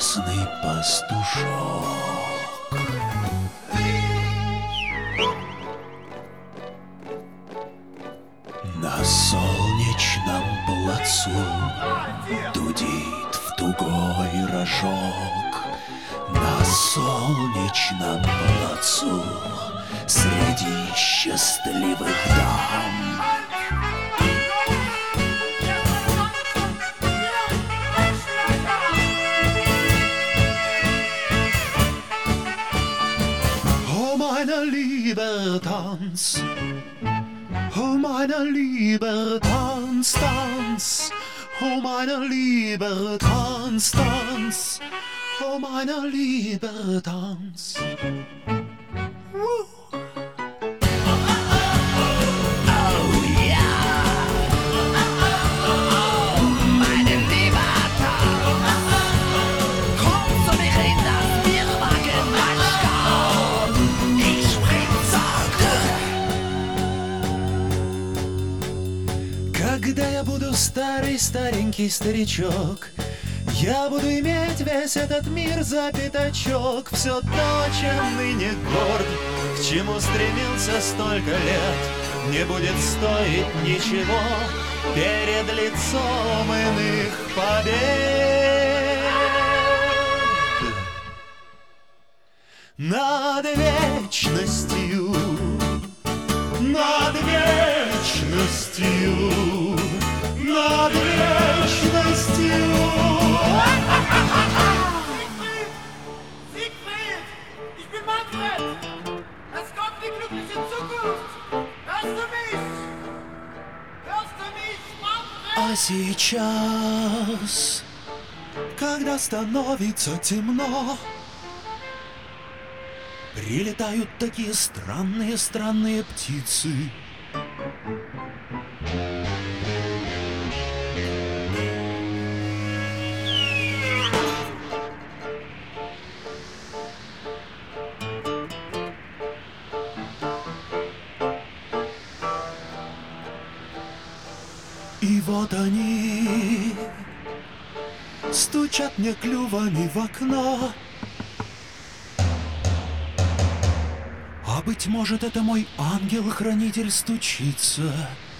любезный пастушок. На солнечном плацу дудит в тугой рожок. На солнечном плацу среди счастливых дам Oh, meine Liebe, tanz. Oh, meine Liebe, tanz, tanz. Oh, meine Liebe, tanz, tanz. Oh, meine Liebe, tanz. Когда я буду старый-старенький старичок, я буду иметь весь этот мир за пятачок. Все то, чем ныне горд, к чему стремился столько лет, не будет стоить ничего перед лицом иных побед. Над вечностью, над вечностью, над вечностью. Siegfried! Ich bin Manfred! Es kommt die glückliche Zukunft! Hörst du mich? Hörst du mich, Manfred? А сейчас, когда становится темно, прилетают такие странные птицы. И вот они стучат мне клювами в окно. А быть может, это мой ангел-хранитель стучится.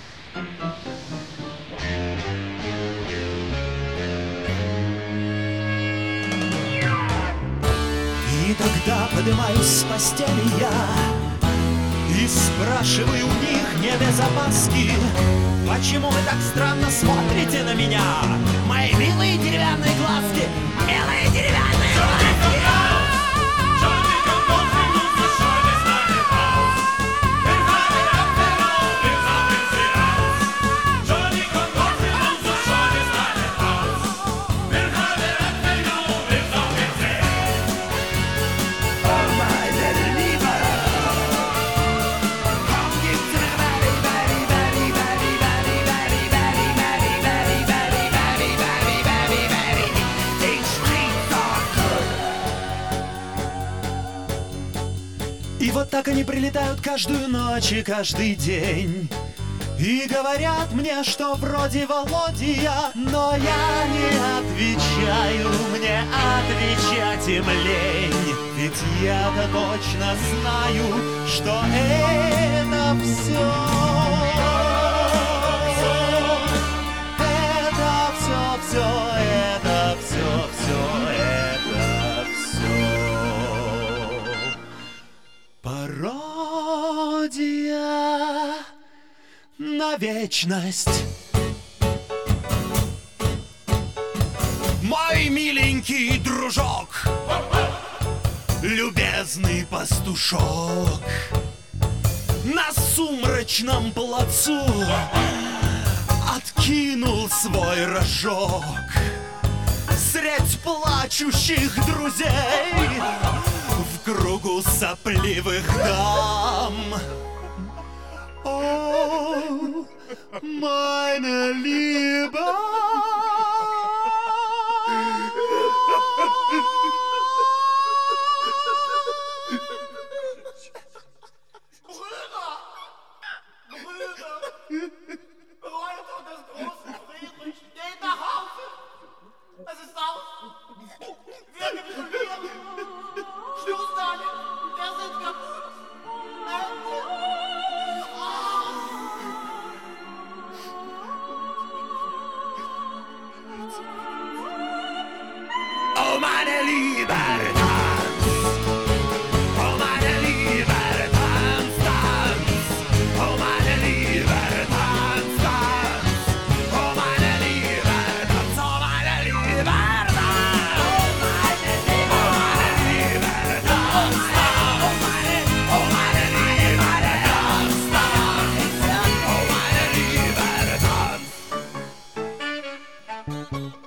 И тогда поднимаюсь с постели я и спрашиваю у них не без опаски: почему вы так странно смотрите на меня? Мои милые деревянные глазки, милые деревянные глазки! И вот так они прилетают каждую ночь и каждый день и говорят мне, что вроде Володя, но я не отвечаю, мне отвечать им лень. Ведь я-то точно знаю, что это все, пародия на вечность. Мой миленький дружок, любезный пастушок, на сумрачном плацу откинул свой рожок. Средь плачущих друзей, в кругу сопливых дам. О, meine Liebe. Reuter des großen Friedrich, geht nach Hause! Es ist aus! meine Liebe, tanz. Oh meine Liebe, tanz, tanz. Oh meine Liebe, tanz, tanz. Oh meine Liebe, tanz. Oh meine Liebe, tanz. Oh meine Liebe, tanz, tanz. Oh meine Liebe, tanz, tanz. Oh meine Liebe, tanz.